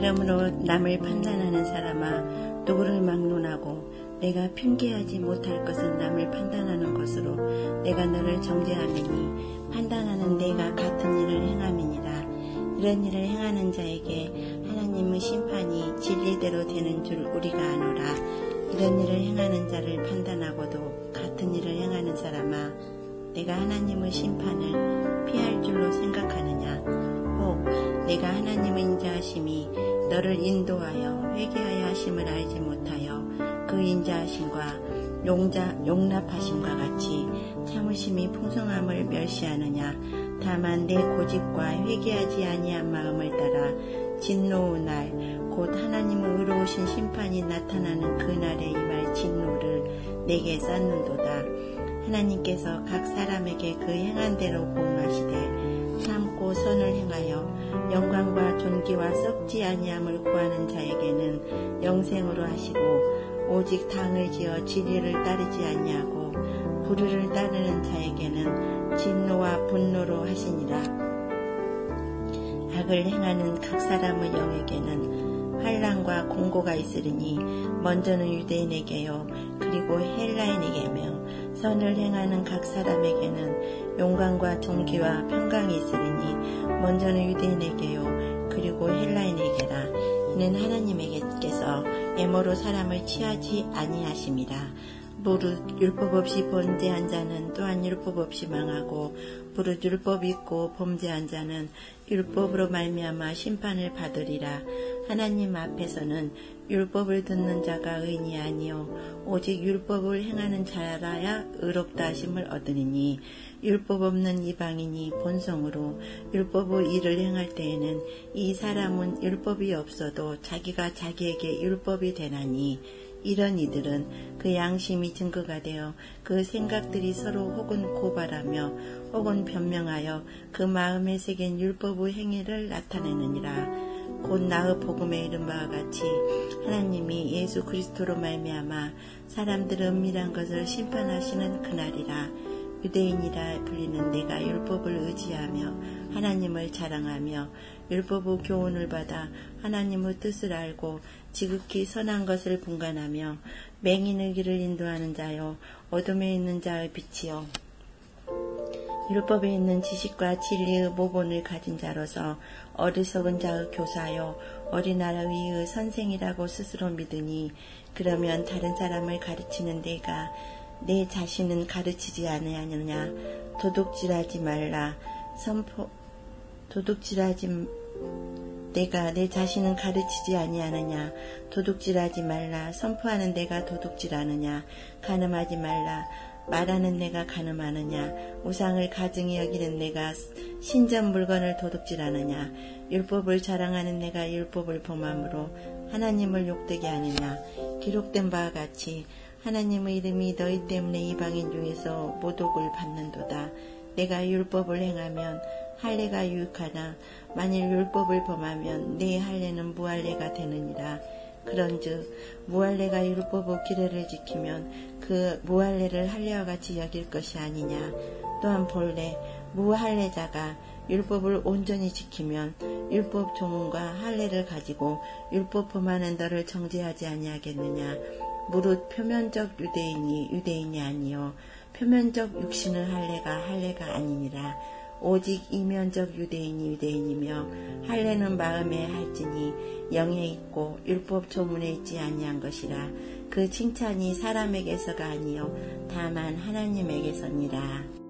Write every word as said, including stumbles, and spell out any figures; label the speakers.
Speaker 1: 그러므로 남을 판단하는 사람아, 누구를 막론하고 내가 핑계하지 못할 것은 남을 판단하는 것으로 내가 너를 정죄하매니 판단하는 내가 같은 일을 행함이니라. 이런 일을 행하는 자에게 하나님의 심판이 진리대로 되는 줄 우리가 아노라. 이런 일을 행하는 자를 판단하고도 같은 일을 행하는 사람아, 내가 하나님의 심판을 피할 줄로 생각하느냐? 혹 내가 하나님의 인자하심이 너를 인도하여 회개하여 하심을 알지 못하여 그 인자하심과 용자, 용납하심과 같이 참으심이 풍성함을 멸시하느냐? 다만 내 고집과 회개하지 아니한 마음을 따라 진노의 날, 곧 하나님의 의로우신 심판이 나타나는 그날에 임할 진노를 내게 쌓는도다. 하나님께서 각 사람에게 그 행한 대로 보응하시되 참고 선을 행하여 영광과 존귀와 썩지 아니함을 구하는 자에게는 영생으로 하시고, 오직 당을 지어 진리를 따르지 아니하고 불의를 따르는 자에게는 진노와 분노로 하시니라. 악을 행하는 각 사람의 영에게는 환난과 공고가 있으리니 먼저는 유대인에게요 그리고 헬라인에게며, 선을 행하는 각 사람에게는 영광과 존귀와 평강이 있으리니 먼저는 유대인에게요 그리고 헬라인에게라. 이는 하나님께서 애모로 사람을 취하지 아니하심이라. 무릇 율법 없이 범죄한 자는 또한 율법 없이 망하고, 무릇 율법 있고 범죄한 자는 율법으로 말미암아 심판을 받으리라. 하나님 앞에서는 율법을 듣는 자가 의인이 아니요 오직 율법을 행하는 자라야 의롭다 하심을 얻으리니, 율법 없는 이방인이 본성으로 율법의 일을 행할 때에는 이 사람은 율법이 없어도 자기가 자기에게 율법이 되나니, 이런 이들은 그 양심이 증거가 되어 그 생각들이 서로 혹은 고발하며 혹은 변명하여 그 마음에 새긴 율법의 행위를 나타내느니라. 곧 나의 복음에 이른 바와 같이 하나님이 예수 그리스도로 말미암아 사람들의 은밀한 것을 심판하시는 그날이라. 유대인이라 불리는 내가 율법을 의지하며 하나님을 자랑하며 율법의 교훈을 받아 하나님의 뜻을 알고 지극히 선한 것을 분간하며 맹인의 길을 인도하는 자요 어둠에 있는 자의 빛이요 율법에 있는 지식과 진리의 모본을 가진 자로서 어리석은 자의 교사요 어린아이 위의 선생이라고 스스로 믿으니, 그러면 다른 사람을 가르치는 내가 내 자신은 가르치지 아니하느냐? 도둑질하지 말라. 선포 도둑질하지 내가 내 자신은 가르치지 아니하느냐? 도둑질하지 말라. 선포하는 내가 도둑질하느냐? 간음하지 말라. 말하는 내가 간음하느냐? 우상을 가증히 여기는 내가 신전 물건을 도둑질하느냐? 율법을 자랑하는 내가 율법을 범함으로 하나님을 욕되게 하느냐? 기록된 바와 같이 하나님의 이름이 너희 때문에 이방인 중에서 모독을 받는도다. 내가 율법을 행하면 할례가 유익하나 만일 율법을 범하면 내 할례는 무할례가 되느니라. 그런즉 무할례가 율법의 규례를 지키면 그 무할례를 할례와 같이 여길 것이 아니냐. 또한 본래 무할례자가 율법을 온전히 지키면 율법 조문과 할례를 가지고 율법 범하는 너를 정죄하지 아니하겠느냐. 무릇 표면적 유대인이 유대인이 아니요 표면적 육신의 할례가 할례가 아니니라. 오직 이면적 유대인이 유대인이며 할례는 마음에 할지니 영에 있고 율법 조문에 있지 아니한 것이라. 그 칭찬이 사람에게서가 아니요 다만 하나님에게서니라.